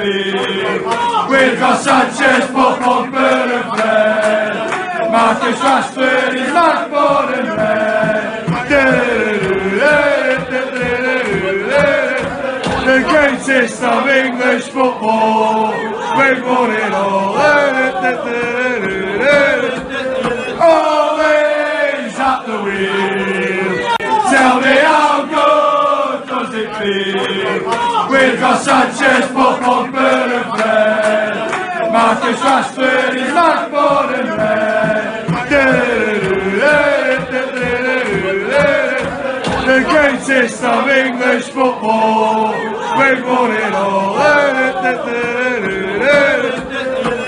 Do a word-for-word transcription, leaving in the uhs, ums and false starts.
league. We've got Sanchez, Buffon, Burnham, Red. Marcus Rashford is like born and red. The greatest of English football. We've won it all. Always at the wheel. Tell me how good does it feel? We've got Sanchez, Buffon, Burnham, Red. Marcus Rashford is like born and red. The greatest of English football. We've won it all.